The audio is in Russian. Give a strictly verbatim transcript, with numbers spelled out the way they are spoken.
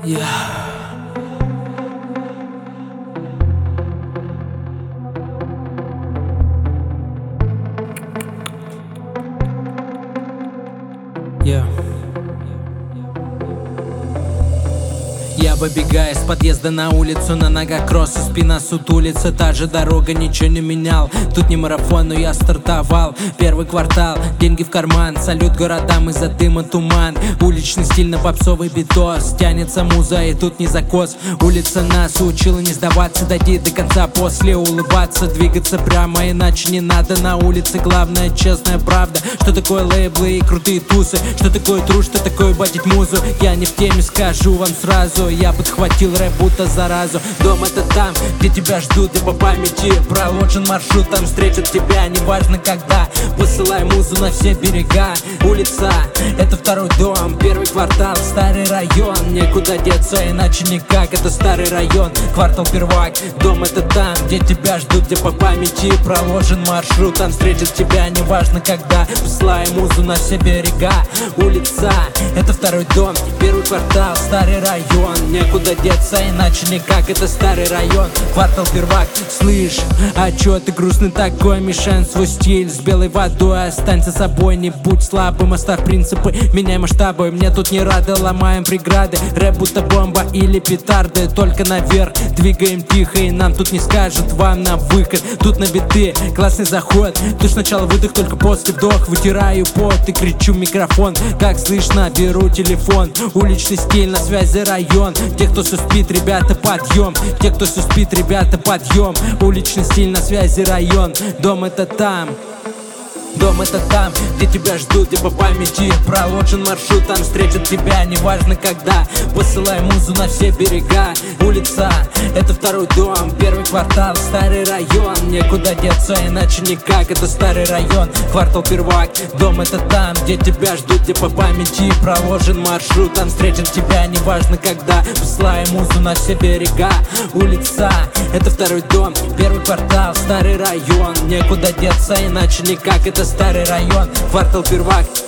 Yeah. Yeah. Я выбегаю из подъезда на улицу, на ногах кроссы, спина сутулится. Та же дорога, ничего не менял. Тут не марафон, но я стартовал. Первый квартал, деньги в карман. Салют городам, из-за дыма туман. Уличный стиль на попсовый битос. Тянется муза, и тут не закос. Улица нас учила не сдаваться, дойти до конца, после улыбаться. Двигаться прямо, иначе не надо. На улице главное честная правда. Что такое лейблы и крутые тусы? Что такое тру, что такое батить музу? Я не в теме, скажу вам сразу. Я подхватил рэп будто заразу. Дом это там, где тебя ждут, где по памяти проложен маршрут. Там встретят тебя, неважно когда. Посылай музу на все берега. Улица — это второй дом. Первый квартал, старый район. Некуда деться, иначе никак. Это старый район, квартал Первак. Дом это там, где тебя ждут, где по памяти проложен маршрут. Там встретят тебя, неважно когда. Посылай музу на все берега. Улица — это второй дом. Первый квартал, старый район. Некуда деться, иначе никак. Это старый район, квартал Первак. Слышь, а чё ты грустный такой? Мешаем свой стиль с белой водой. Останься собой, не будь слабым. Оставь принципы, меняй масштабы. Мне тут не рады, ломаем преграды. Рэп будто бомба или петарды. Только наверх, двигаем тихо, и нам тут не скажут вам на выход. Тут на биты, классный заход. Тут сначала выдох, только после вдох. Вытираю пот и кричу в микрофон. Как слышно, беру телефон. Уличный стиль, на связи район. Те, кто все спит, ребята, подъем. Те, кто все спит, ребята, подъем. Уличный стиль, на связи район. Дом это там. Дом это там, где тебя ждут, где по памяти проложен маршрут. Там встретят тебя, неважно когда. Посылай музу на все берега. Улица — это второй дом. Первый квартал, старый район. Некуда деться, иначе никак. Это старый район, квартал Первак. Дом это там, где тебя ждут, где по памяти проложен маршрут. Там встретят тебя, неважно когда. Посылай музу на все берега. Улица — это второй дом. Первый квартал, старый район. Некуда деться, иначе никак. Это старый район, квартал Первак.